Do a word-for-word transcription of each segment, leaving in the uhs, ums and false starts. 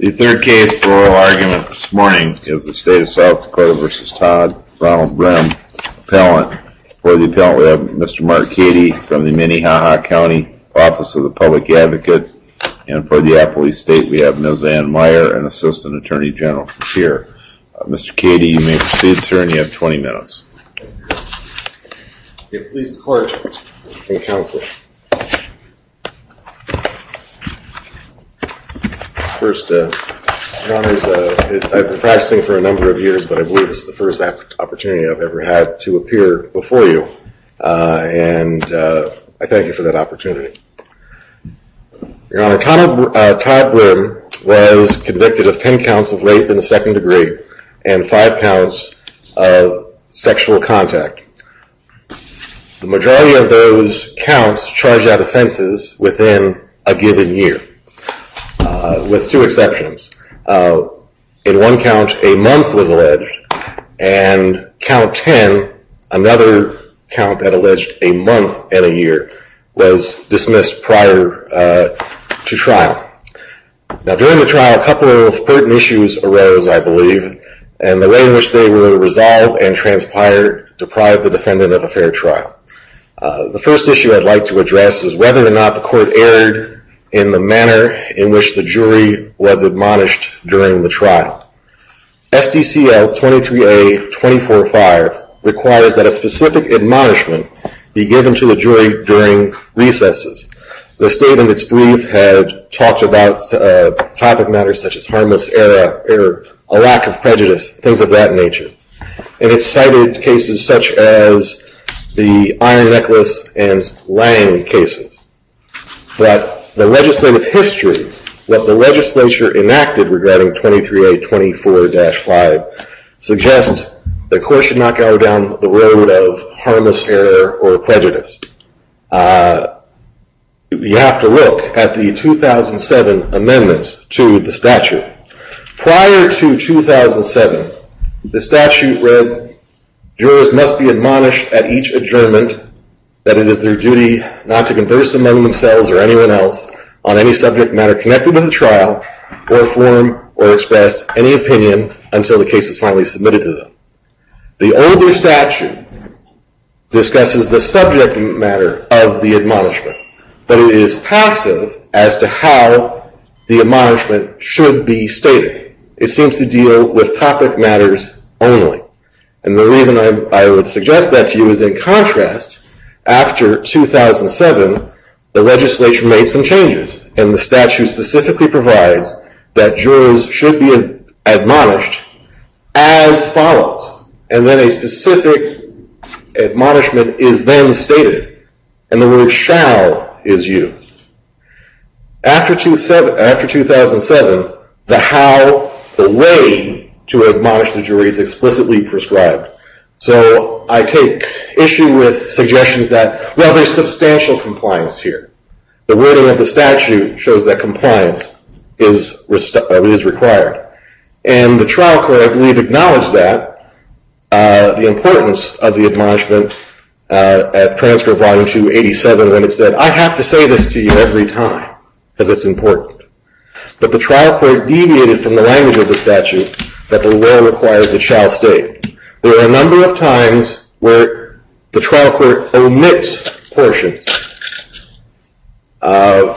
The third case for oral argument this morning is the State of South Dakota versus Todd Ronald Brim, appellant. For the appellant, we have Mister Mark Cady from the Minnehaha County Office of the Public Advocate, and for the appellee state, we have Miz Ann Meyer, an Assistant Attorney General from here. Uh, Mister Cady, you may proceed, sir, and you have twenty minutes. Yeah, please, the court and counsel. First, uh, Your Honors, uh, I've been practicing for a number of years, but I believe this is the first opportunity I've ever had to appear before you, uh, and uh, I thank you for that opportunity. Your Honor, Todd, uh, Todd Brim was convicted of ten counts of rape in the second degree and five counts of sexual contact. The majority of those counts charged out offenses within a given year. Uh, with two exceptions. Uh, in one count, a month was alleged, and count ten, another count that alleged a month and a year, was dismissed prior uh, to trial. Now, during the trial, a couple of pertinent issues arose, I believe, and the way in which they were resolved and transpired deprived the defendant of a fair trial. Uh, the first issue I'd like to address is whether or not the court erred in the manner in which the jury was admonished during the trial. S D C L twenty-three A twenty-four five requires that a specific admonishment be given to the jury during recesses. The state in its brief had talked about uh, topic matters such as harmless error, error, a lack of prejudice, things of that nature. And it cited cases such as the Iron Necklace and Lang cases. But the legislative history, what the legislature enacted regarding twenty-three A twenty-four dash five, suggests the court should not go down the road of harmless error or prejudice. Uh, you have to look at the two thousand seven amendments to the statute. Prior to two thousand seven, the statute read, jurors must be admonished at each adjournment that it is their duty not to converse among themselves or anyone else on any subject matter connected with the trial or form or express any opinion until the case is finally submitted to them. The older statute discusses the subject matter of the admonishment, but it is passive as to how the admonishment should be stated. It seems to deal with topic matters only. And the reason I, I would suggest that to you is in contrast, after two thousand seven, the legislature made some changes, and the statute specifically provides that jurors should be admonished as follows. And then a specific admonishment is then stated, and the word shall is used. After two thousand seven, the how, the way to admonish the jury is explicitly prescribed. So I take issue with suggestions that, well, there's substantial compliance here. The wording of the statute shows that compliance is, is required. And the trial court, I believe, acknowledged that, uh, the importance of the admonishment uh, at transcript volume two eighty-seven when it said, I have to say this to you every time because it's important. But the trial court deviated from the language of the statute that the law requires it shall state. There are a number of times where the trial court omits portions. Uh,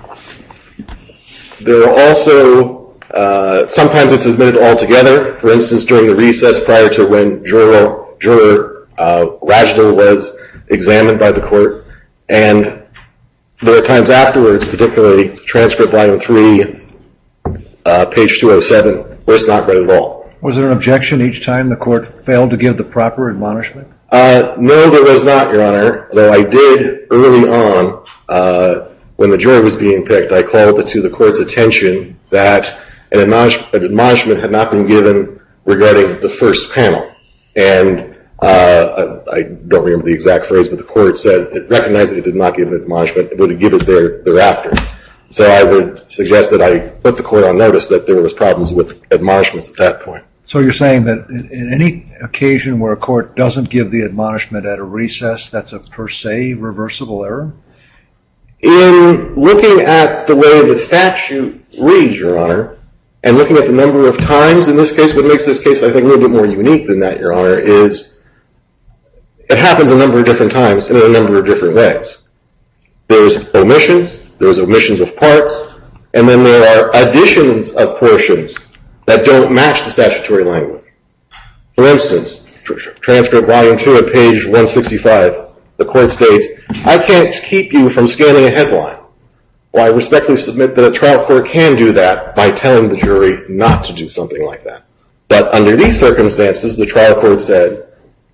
there are also, uh, sometimes it's omitted altogether. For instance, during the recess prior to when juror, juror uh, Rajdal was examined by the court. And there are times afterwards, particularly transcript volume three, uh, page two oh seven, where it's not read at all. Was there an objection each time the court failed to give the proper admonishment? Uh, no, there was not, Your Honor, though I did early on, uh, when the jury was being picked, I called it to the court's attention that an, admonish- an admonishment had not been given regarding the first panel. And uh, I, I don't remember the exact phrase, but the court said it recognized that it did not give an admonishment. It would give it there, thereafter. So I would suggest that I put the court on notice that there was problems with admonishments at that point. So you're saying that in any occasion where a court doesn't give the admonishment at a recess, that's a per se reversible error? In looking at the way the statute reads, Your Honor, And looking at the number of times in this case, what makes this case, I think, a little bit more unique than that, Your Honor, is it happens a number of different times and in a number of different ways. There's omissions, there's omissions of parts, and then there are additions of portions that don't match the statutory language. For instance, transcript volume two at page one sixty-five, the court states, I can't keep you from scanning a headline. Well, I respectfully submit that a trial court can do that by telling the jury not to do something like that. But under these circumstances, the trial court said,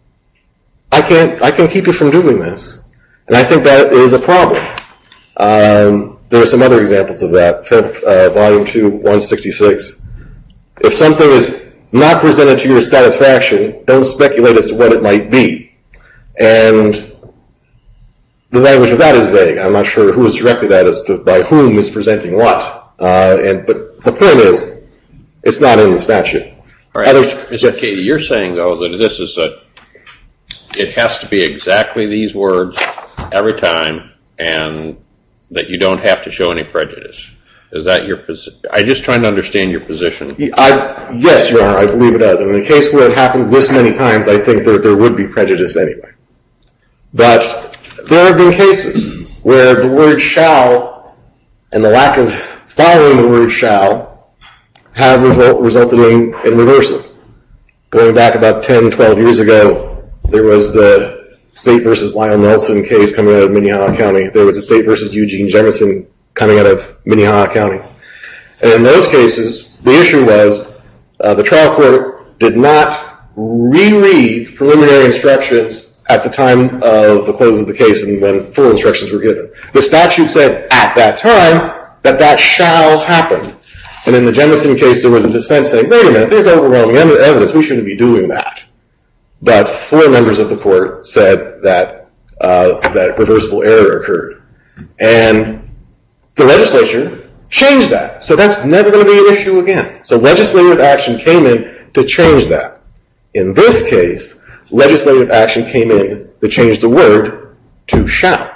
I can't, I can keep you from doing this. And I think that is a problem. Um, there are some other examples of that. Uh, volume two, one sixty-six. If something is not presented to your satisfaction, don't speculate as to what it might be. And the language of that is vague. I'm not sure who is directed at as to by whom is presenting what. Uh, and but the point is, it's not in the statute. All right, Other, Mister Yes. Katie, you're saying though that this is a, it has to be exactly these words every time, and that you don't have to show any prejudice. Is that your position? I'm just trying to understand your position. I, yes, Your Honor, I believe it does. And in a case where it happens this many times, I think that there would be prejudice anyway. But there have been cases where the word shall and the lack of following the word shall have result, resulted in, in reversals. Going back about ten, twelve years ago, there was the State versus Lionel Nelson case coming out of Minnehaha County. There was a State versus Eugene Jemison coming out of Minnehaha County. And in those cases, the issue was uh, the trial court did not reread preliminary instructions at the time of the close of the case and when full instructions were given. The statute said at that time that that shall happen. And in the Jemison case, there was a dissent saying, wait a minute, there's overwhelming evidence, we shouldn't be doing that. But four members of the court said that uh, that reversible error occurred. And the legislature changed that. So that's never going to be an issue again. So legislative action came in to change that. In this case, legislative action came in to change the word to shall.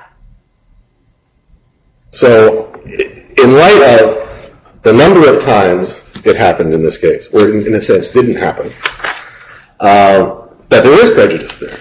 So in light of the number of times it happened in this case, or in, in a sense didn't happen, uh, that there is prejudice there.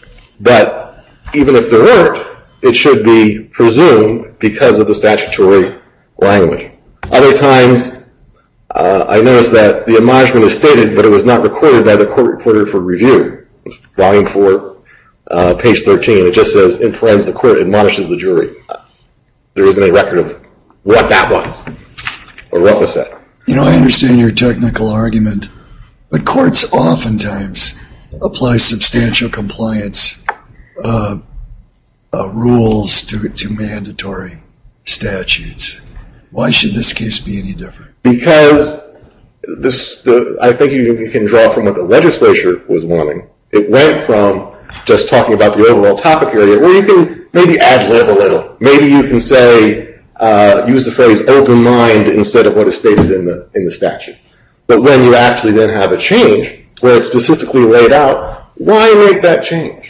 But even if there weren't, it should be presumed because of the statutory language. Other times, uh, I noticed that the admonishment is stated, but it was not recorded by the court reporter for review. Volume four, uh, page thirteen. It just says, in parentheses, the court admonishes the jury. There isn't any record of what that was or what was said. You know, I understand your technical argument, but courts oftentimes apply substantial compliance uh, uh, rules to, to mandatory statutes. Why should this case be any different? Because this, the, I think you, you can draw from what the legislature was wanting. It went from just talking about the overall topic area, where you can maybe ad-lib a little. Maybe you can say, uh, use the phrase open mind instead of what is stated in the in the statute. But when you actually then have a change, where it's specifically laid out, why make that change?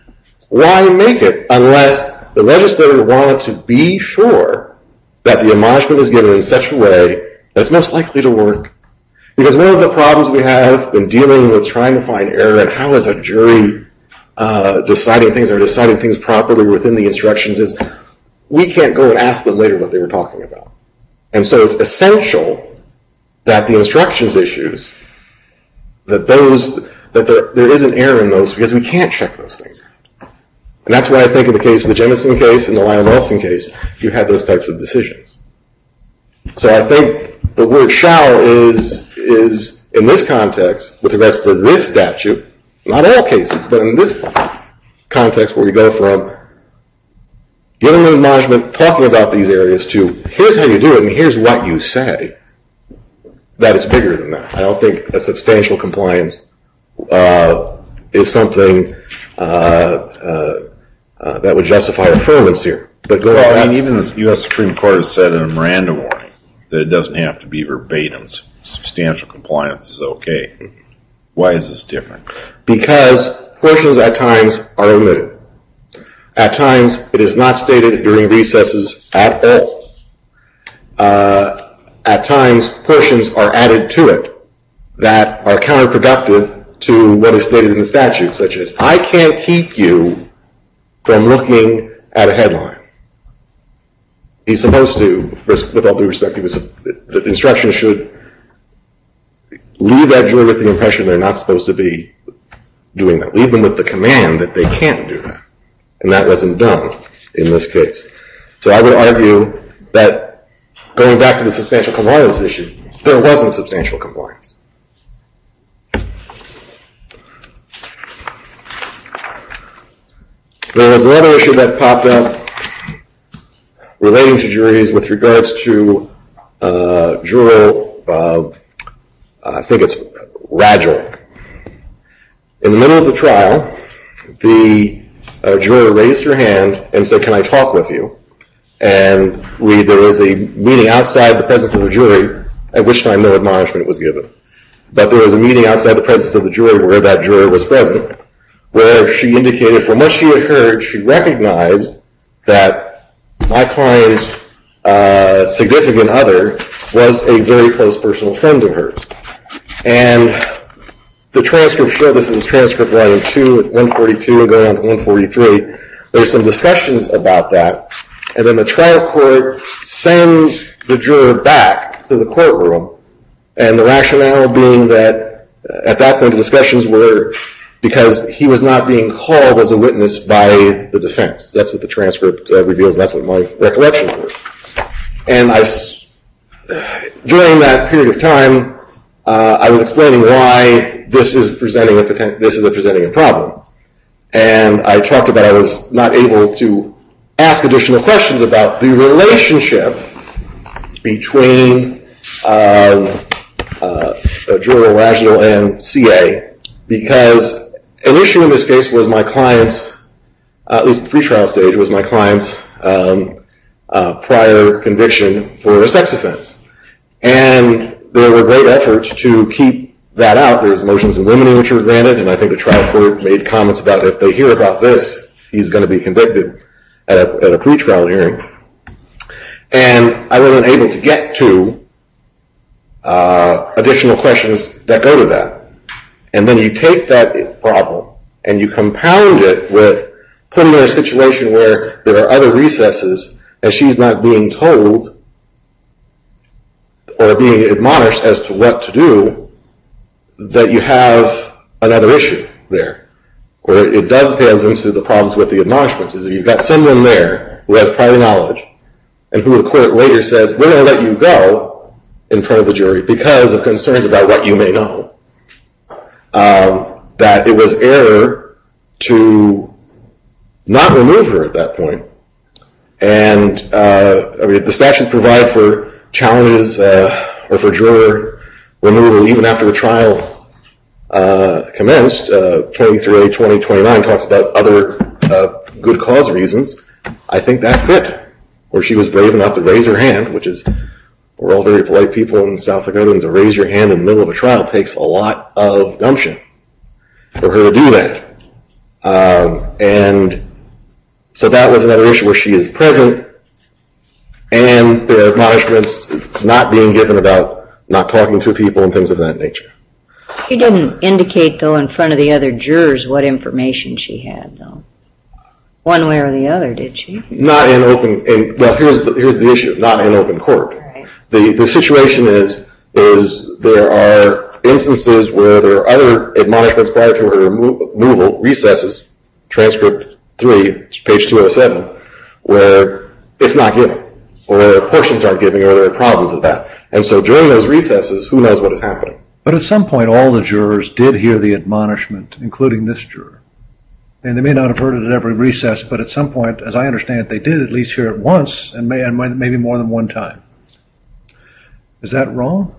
Why make it unless the legislator wanted to be sure that the admonishment is given in such a way that it's most likely to work? Because one of the problems we have in dealing with trying to find error and how is a jury uh, deciding things or deciding things properly within the instructions is we can't go and ask them later what they were talking about. And so it's essential that the instructions issues, that those, that there, there is an error in those because we can't check those things out. And that's why I think in the case of the Jemison case and the Lionel Nelson case, you had those types of decisions. So I think the word shall is, is in this context, with regards to this statute, not all cases, but in this context where we go from giving an admonishment, talking about these areas, to here's how you do it and here's what you say, that it's bigger than that. I don't think a substantial compliance uh, is something uh, uh, uh, that would justify affirmance here. But going well, back, I mean, even the U S Supreme Court has said in a Miranda warning that it doesn't have to be verbatim. Substantial compliance is okay. Why is this different? Because portions at times are omitted. At times, it is not stated during recesses at all. Uh, at times portions are added to it that are counterproductive to what is stated in the statute, such as, I can't keep you from looking at a headline. He's supposed to, with all due respect, he was, the instruction should leave that jury with the impression they're not supposed to be doing that. Leave them with the command that they can't do that. And that wasn't done in this case. So I would argue that, going back to the substantial compliance issue, there wasn't substantial compliance. There was another issue that popped up relating to juries with regards to uh, juror, uh, I think it's Ragel. In the middle of the trial, the uh, juror raised her hand and said, can I talk with you? And we, there was a meeting outside the presence of the jury, at which time no admonishment was given. But there was a meeting outside the presence of the jury where that juror was present, where she indicated from what she had heard, she recognized that my client's uh, significant other was a very close personal friend of hers. And the transcript showed, this is transcript volume two at one forty-two and going on to one forty-three, there's some discussions about that. And then the trial court sends the juror back to the courtroom, and the rationale being that uh, at that point the discussions were because he was not being called as a witness by the defense. That's what the transcript uh, reveals, and that's what my recollections were. And I, during that period of time, uh, I was explaining why this is presenting a poten- this is a presenting a problem, and I talked about I was not able to ask additional questions about the relationship between um, uh, Juror Ragel and C A, because an issue in this case was my client's, uh, at least the pretrial stage, was my client's um, uh, prior conviction for a sex offense. And there were great efforts to keep that out. There was motions in limine which were granted, and I think the trial court made comments about if they hear about this, he's going to be convicted at a, at a pretrial hearing. And I wasn't able to get to uh, additional questions that go to that. And then you take that problem and you compound it with putting her in a situation where there are other recesses and she's not being told or being admonished as to what to do, that you have another issue there. Or it dovetails into the problems with the admonishments, is that you've got someone there who has prior knowledge and who the court later says, we're going to let you go in front of the jury because of concerns about what you may know. Um, that it was error to not remove her at that point. And uh, I mean, the statutes provide for challenges uh, or for juror removal even after the trial uh, commenced. Uh, twenty-three A twenty twenty-nine talks about other uh, good cause reasons. I think that fit, where she was brave enough to raise her hand, which is, we're all very polite people in South Dakota, and to raise your hand in the middle of a trial takes a lot of gumption for her to do that. Um, and so that was another issue where she is present, and there are admonishments not being given about not talking to people and things of that nature. She didn't indicate, though, in front of the other jurors what information she had, though. One way or the other, did she? Not in open, in, well, here's the, here's the issue, not in open court. Right. The, the situation is, is there are instances where there are other admonishments prior to her removal, recesses, transcript three, page two oh seven, where it's not given, or portions aren't given, or there are problems with that. And so during those recesses, who knows what is happening? But at some point, all the jurors did hear the admonishment, including this juror. And they may not have heard it at every recess, but at some point, as I understand it, they did at least hear it once, and, may, and maybe more than one time. Is that wrong?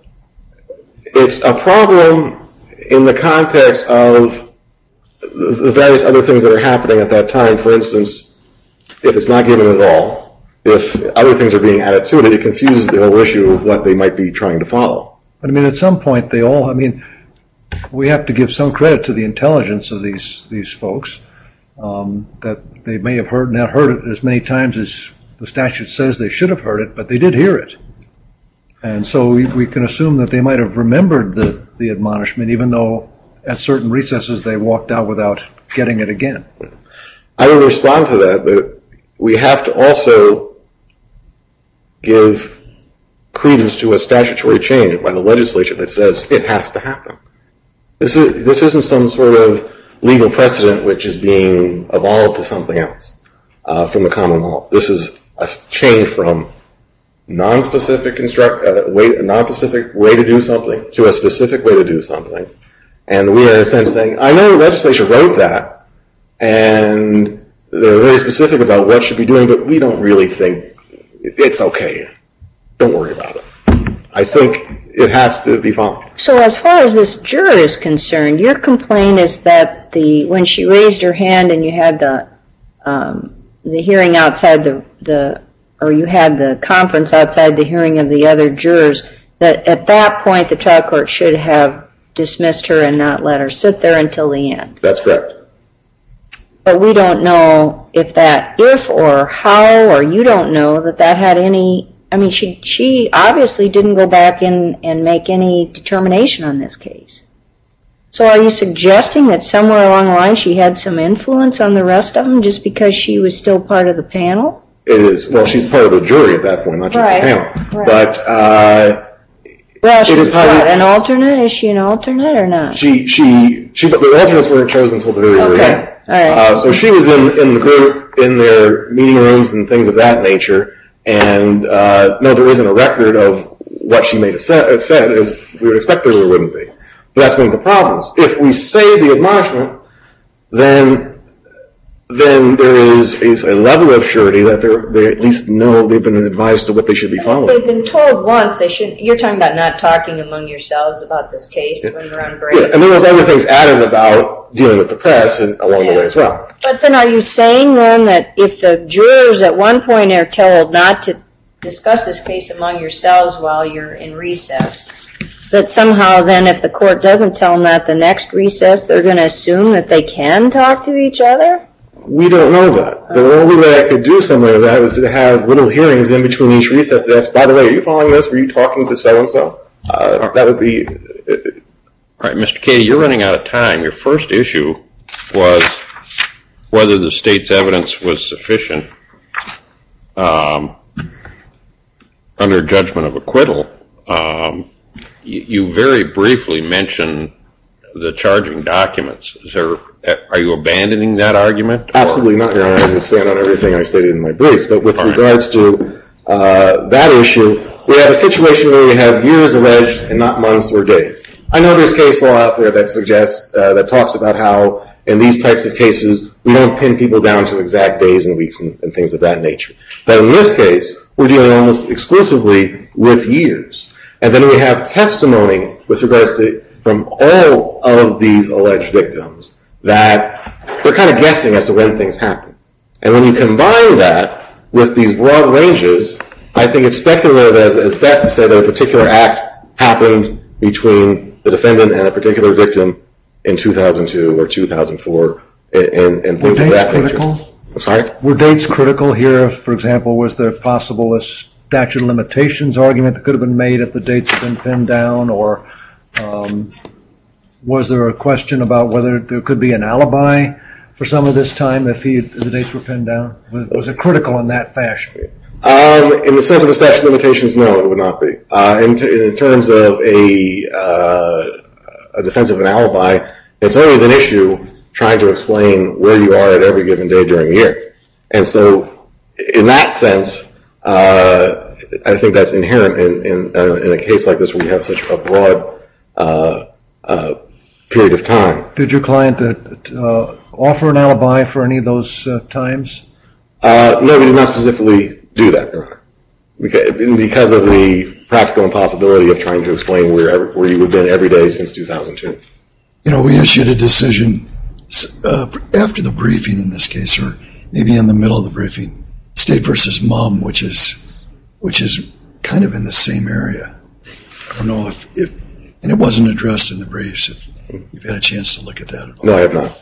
It's a problem in the context of the various other things that are happening at that time. For instance, if it's not given at all, if other things are being added to it, it confuses the whole issue of what they might be trying to follow. But I mean, at some point, they all, I mean, we have to give some credit to the intelligence of these these folks, um, that they may have heard not heard it as many times as the statute says they should have heard it, but they did hear it. And so we, we can assume that they might have remembered the, the admonishment, even though at certain recesses they walked out without getting it again. I would respond to that, that we have to also give credence to a statutory change by the legislature that says it has to happen. This is this isn't some sort of legal precedent which is being evolved to something else uh, from the common law. This is a change from non-specific instruct uh, way, a non-specific way to do something to a specific way to do something, and we are in a sense saying, I know the legislature wrote that, and they're very specific about what should be doing, but we don't really think it's okay. Don't worry about it. I think it has to be followed. So as far as this juror is concerned, your complaint is that the when she raised her hand and you had the um, the hearing outside the the or you had the conference outside the hearing of the other jurors, that at that point the trial court should have dismissed her and not let her sit there until the end. That's correct. But we don't know if that, if or how, or you don't know that that had any, I mean, she she obviously didn't go back in and make any determination on this case. So are you suggesting that somewhere along the line she had some influence on the rest of them just because she was still part of the panel? It is, well, she's part of the jury at that point, not just Right, the panel. right. But uh, Well, It she's is highly- what, an alternate? Is she an alternate or not? she, she, she, but the alternates weren't chosen until the very, very Okay, end. all right. Uh, so she was in, in the group, in their meeting rooms and things of that nature. And uh, no, there isn't a record of what she may have said, said, as we would expect there wouldn't be. But that's one of the problems. If we say the admonishment, then then there is, is a level of surety that they're, they at least know they've been advised to what they should be If following. they've been told once, they shouldn't. You're talking about not talking among yourselves about this case when we're on break. Yeah, and there was other things added about dealing with the press and along the way as well. But then are you saying then that if the jurors at one point are told not to discuss this case among yourselves while you're in recess, that somehow then if the court doesn't tell them that the next recess, they're going to assume that they can talk to each other? We don't know that. The only way I could do something like that was to have little hearings in between each recess to ask, by the way, are you following this? Were you talking to so-and-so? Uh, that would be... Uh, All right, Mister Cady, you're running out of time. Your first issue was whether the state's evidence was sufficient um, under judgment of acquittal. Um, you, you very briefly mentioned the charging documents. Is there, are you abandoning that argument? Or? Absolutely not, Your Honor. I stand on everything I stated in my briefs. But with All right. regards to uh, that issue, we have a situation where we have years alleged and not months or days. I know there's case law out there that suggests, uh, that talks about how in these types of cases, we don't pin people down to exact days and weeks and, and things of that nature. But in this case, we're dealing almost exclusively with years. And then we have testimony with regards to, from all of these alleged victims, that they're kind of guessing as to when things happen. And when you combine that with these broad ranges, I think it's speculative as, as best to say that a particular act happened between the defendant and a particular victim in two thousand two or two thousand four and, and, and things of dates that nature. critical? I'm sorry? Were dates critical here? For example, was there possible a statute of limitations argument that could have been made if the dates had been pinned down? Or um, was there a question about whether there could be an alibi for some of this time if, he, if the dates were pinned down? Was, was it critical in that fashion? Um, in the sense of a statute of limitations, no, it would not be. Uh, in, t- in terms of a, uh, a defense of an alibi, it's always an issue trying to explain where you are at every given day during the year. And so, in that sense, uh, I think that's inherent in, in, uh, in a case like this where you have such a broad uh, uh, period of time. Did your client uh, uh, offer an alibi for any of those uh, times? Uh, no, we did not specifically do that, Your Honor, because, because of the practical impossibility of trying to explain where where you have been every day since two thousand two. You know, we issued a decision uh, after the briefing in this case, or maybe in the middle of the briefing, State versus Mum, which is which is kind of in the same area. I don't know if, if and it wasn't addressed in the briefs. If you've had a chance to look at that at all. No, I have not.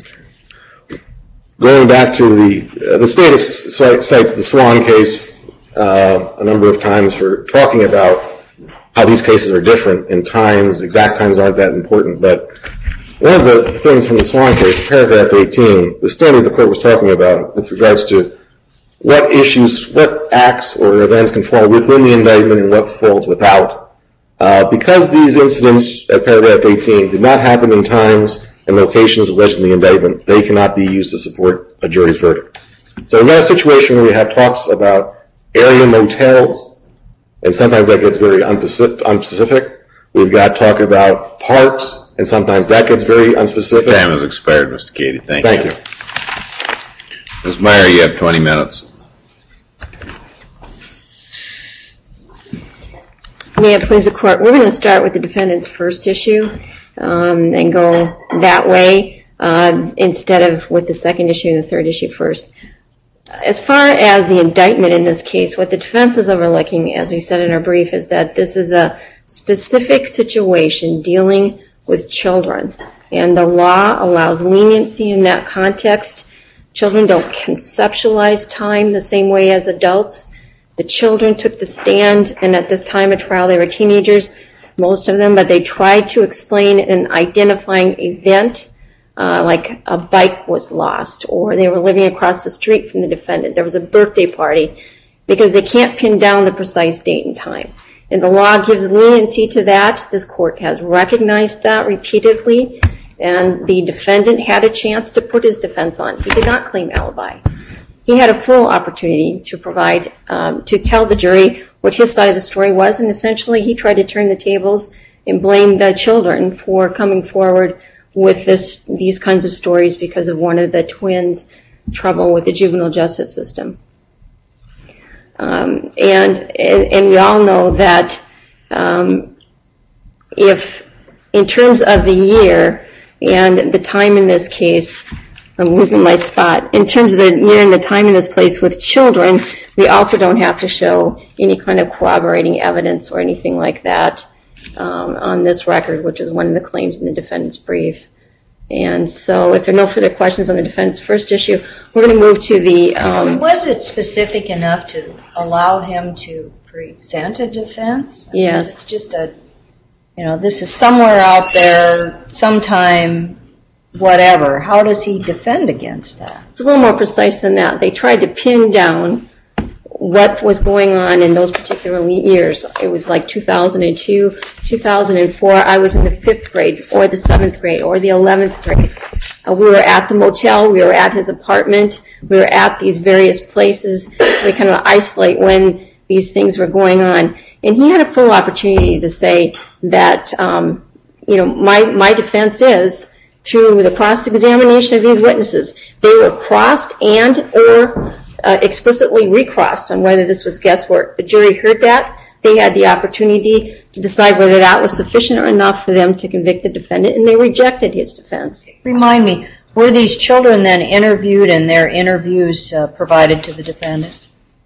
Going back to the uh, the state cites the Swan case uh, a number of times for talking about how these cases are different in times. Exact times aren't that important, but one of the things from the Swan case, paragraph eighteen, the standard the court was talking about with regards to what issues, what acts or events can fall within the indictment and what falls without. Uh, because these incidents at paragraph eighteen did not happen in times and locations alleged in the indictment, they cannot be used to support a jury's verdict. So we've got a situation where we have talks about area motels, and sometimes that gets very unspecific. We've got talk about parks, and sometimes that gets very unspecific. Time has expired, Mister Cady. Thank, Thank you. you. Miz Meyer, you have twenty minutes. May it please the court, we're going to start with the defendant's first issue um, and go that way uh, instead of with the second issue and the third issue first. As far as the indictment in this case, what the defense is overlooking, as we said in our brief, is that this is a specific situation dealing with children, and the law allows leniency in that context. Children don't conceptualize time the same way as adults. The children took the stand, and at this time of trial they were teenagers, most of them, but they tried to explain an identifying event, uh, like a bike was lost, or they were living across the street from the defendant. There was a birthday party, because they can't pin down the precise date and time. And the law gives leniency to that. This court has recognized that repeatedly, and the defendant had a chance to put his defense on. He did not claim alibi. He had a full opportunity to provide, um, to tell the jury what his side of the story was, and essentially he tried to turn the tables and blame the children for coming forward with this, these kinds of stories because of one of the twins' trouble with the juvenile justice system. Um, and, and and we all know that um, if, in terms of the year and the time in this case, I'm losing my spot. In terms of the year and the time in this place with children, we also don't have to show any kind of corroborating evidence or anything like that um, on this record, which is one of the claims in the defendant's brief. And so if there are no further questions on the defendant's first issue, we're going to move to the... Um, was it specific enough to allow him to present a defense? I yes. mean, it's just a, you know, this is somewhere out there, sometime... whatever. How does he defend against that? It's a little more precise than that. They tried to pin down what was going on in those particular years. It was like two thousand two, two thousand four. I was in the fifth grade or the seventh grade or the eleventh grade. Uh, we were at the motel. We were at his apartment. We were at these various places. So we kind of isolate when these things were going on. And he had a full opportunity to say that, um, you know, my, my defense is, through the cross-examination of these witnesses, they were crossed and or uh, explicitly recrossed on whether this was guesswork. The jury heard that. They had the opportunity to decide whether that was sufficient enough for them to convict the defendant, and they rejected his defense. Remind me, were these children then interviewed and their interviews uh, provided to the defendant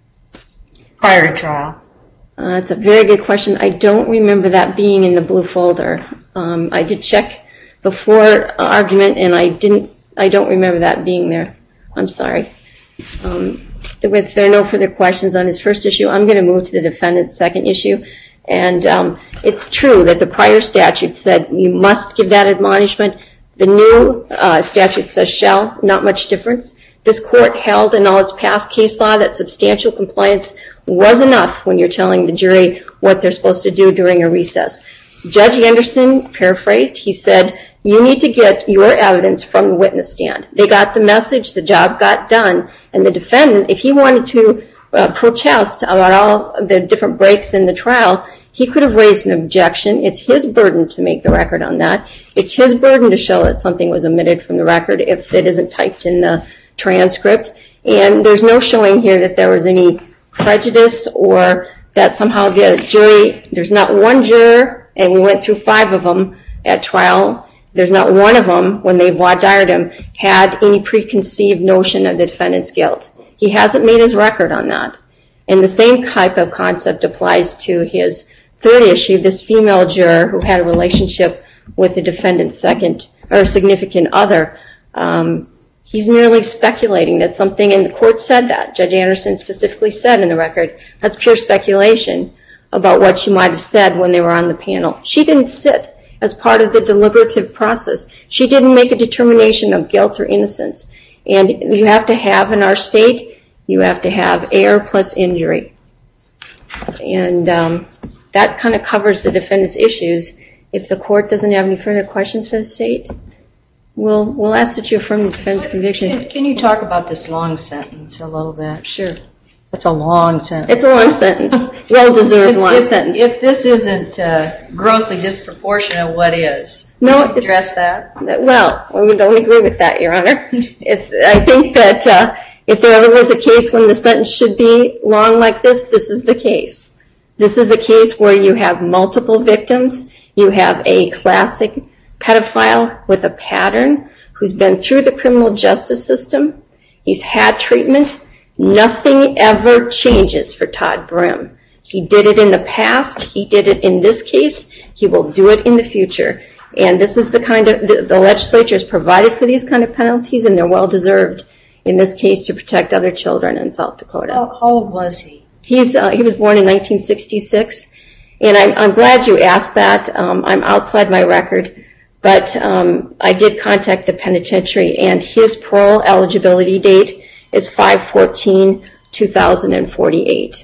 prior to trial? Uh, that's a very good question. I don't remember that being in the blue folder. Um, I did check before argument, and I didn't. I don't remember that being there. I'm sorry. Um, if there are no further questions on his first issue, I'm going to move to the defendant's second issue. And um, it's true that the prior statute said you must give that admonishment. The new uh, statute says shall. Not much difference. This court held in all its past case law that substantial compliance was enough when you're telling the jury what they're supposed to do during a recess. Judge Anderson paraphrased. He said, you need to get your evidence from the witness stand. They got the message, the job got done, and the defendant, if he wanted to uh, protest about all the different breaks in the trial, he could have raised an objection. It's his burden to make the record on that. It's his burden to show that something was omitted from the record if it isn't typed in the transcript. And there's no showing here that there was any prejudice or that somehow the jury, there's not one juror, and we went through five of them at trial, there's not one of them, when they voir dired him, had any preconceived notion of the defendant's guilt. He hasn't made his record on that. And the same type of concept applies to his third issue, this female juror who had a relationship with the defendant's second or significant other. Um, He's merely speculating that something, and the court said that. Judge Anderson specifically said in the record, that's pure speculation about what she might have said when they were on the panel. She didn't sit as part of the deliberative process. She didn't make a determination of guilt or innocence. And you have to have, in our state, you have to have error plus injury. And um, that kind of covers the defendant's issues. If the court doesn't have any further questions for the state, we'll we'll ask that you affirm the defendant's conviction. Can, can you talk about this long sentence a little bit? Sure. That's a long sentence. It's a long sentence. Well-deserved long if, sentence. If this isn't uh, grossly disproportionate, what is? No, Can you address that? Well, we don't agree with that, Your Honor. If I think that uh, if there ever was a case when the sentence should be long like this, this is the case. This is a case where you have multiple victims. You have a classic pedophile with a pattern who's been through the criminal justice system. He's had treatment. Nothing ever changes for Todd Brim. He did it in the past. He did it in this case. He will do it in the future. And this is the kind of, the, the legislature has provided for these kind of penalties, and they're well deserved in this case to protect other children in South Dakota. How, how old was he? He's uh, he was born in nineteen sixty-six, and I'm, I'm glad you asked that. Um, I'm outside my record, but um, I did contact the penitentiary, and his parole eligibility date is five fourteen two thousand forty-eight.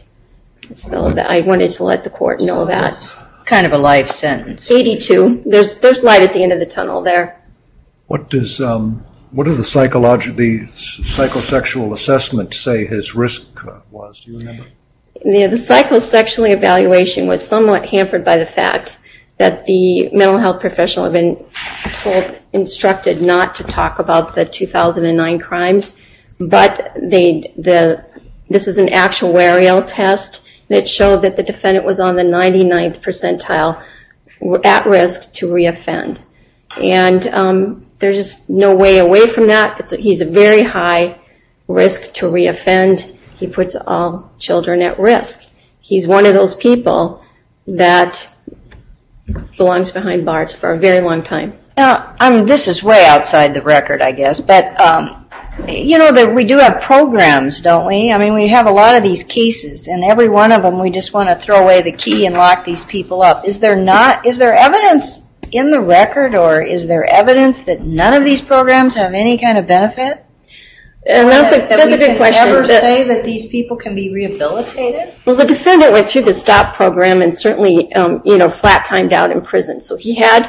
So that I wanted to let the court know that. Kind of a life sentence. eighty-two. There's there's light at the end of the tunnel there. What does um, what did the psychological, the psychosexual assessment say his risk uh, was? Do you remember? The, the psychosexual evaluation was somewhat hampered by the fact that the mental health professional had been told, instructed not to talk about the two thousand nine crimes, but they the this is an actuarial test, and it showed that the defendant was on the ninety-ninth percentile at risk to reoffend. And um, there's just no way away from that. It's a, he's a very high risk to reoffend. He puts all children at risk. He's one of those people that belongs behind bars for a very long time. Now, I mean, this is way outside the record, I guess, but um, you know that we do have programs, don't we? I mean, we have a lot of these cases, and every one of them we just want to throw away the key and lock these people up. Is there not? Is there evidence in the record, or is there evidence that none of these programs have any kind of benefit? And that's a that that's we a good can question. Ever That- say that these people can be rehabilitated? Well, the defendant went through the STOP program and certainly, um, you know, flat timed out in prison. So he had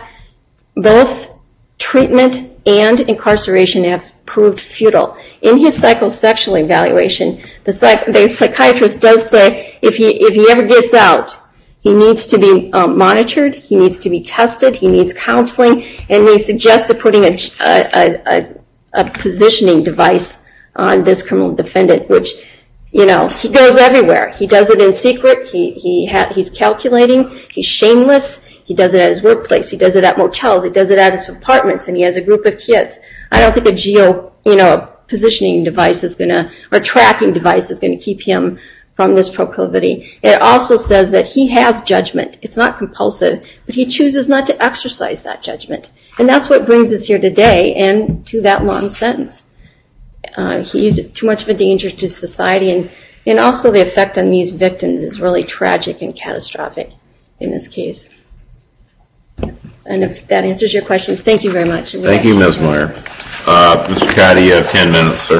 both treatment and incarceration have proved futile. In his psychosexual evaluation, the, psych- the psychiatrist does say if he if he ever gets out, he needs to be um, monitored, he needs to be tested, he needs counseling, and they suggested putting a, a, a, a positioning device on this criminal defendant, which, you know, he goes everywhere. He does it in secret. He he ha- he's calculating. He's shameless. He does it at his workplace. He does it at motels. He does it at his apartments, and he has a group of kids. I don't think a geo, you know, a positioning device is going to, or tracking device is going to keep him from this proclivity. It also says that he has judgment. It's not compulsive, but he chooses not to exercise that judgment. And that's what brings us here today and to that long sentence. Uh, he's too much of a danger to society, and, and also the effect on these victims is really tragic and catastrophic in this case. And if that answers your questions, thank you very much. Thank you, Miz Meyer. Uh, Mister Cotty, you have ten minutes, sir.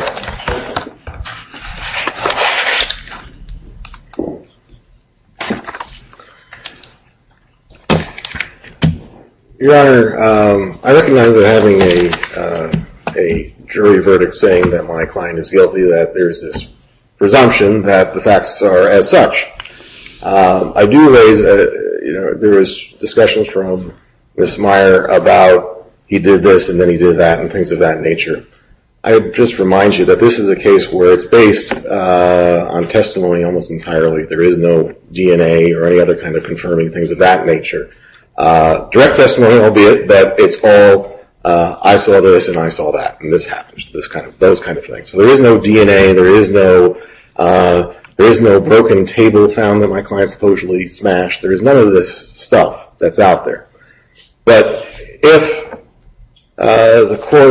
Your Honor, um, I recognize that having a uh, a jury verdict saying that my client is guilty, that there's this presumption that the facts are as such. Um, I do raise, uh, you know, there was discussions from Miz Meyer about he did this and then he did that and things of that nature. I would just remind you that this is a case where it's based uh, on testimony almost entirely. There is no D N A or any other kind of confirming things of that nature. Uh, direct testimony, albeit, but it's all uh, I saw this and I saw that and this happened. This kind of those kind of things. So there is no D N A. There is no uh, there is no broken table found that my client supposedly smashed. There is none of this stuff that's out there. But if uh, the court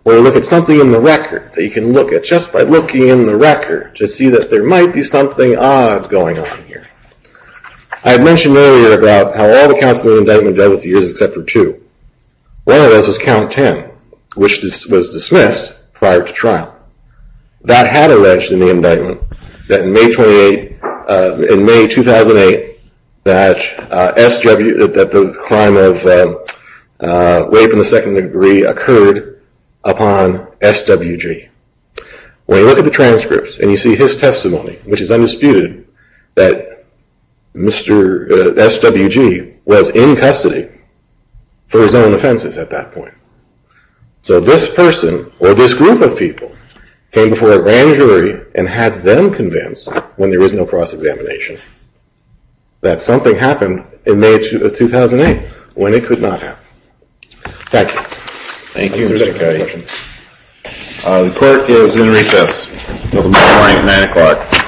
or look at something in the record that you can look at just by looking in the record to see that there might be something odd going on here. I had mentioned earlier about how all the counts in the indictment dealt with the years except for two. One of those was count ten, which dis- was dismissed prior to trial. That had alleged in the indictment that in May twenty-eighth, uh, in May two thousand eight, that uh, S W, that the crime of uh, uh, rape in the second degree occurred upon S W G. When you look at the transcripts and you see his testimony, which is undisputed, that Mister Uh, S W G was in custody for his own offenses at that point. So this person, or this group of people, came before a grand jury and had them convinced, when there was no cross-examination, that something happened in May of two thousand eight when it could not happen. Thank you. Thank you, Unless there's any Mister questions. Uh, the court is in recess until tomorrow morning at nine o'clock.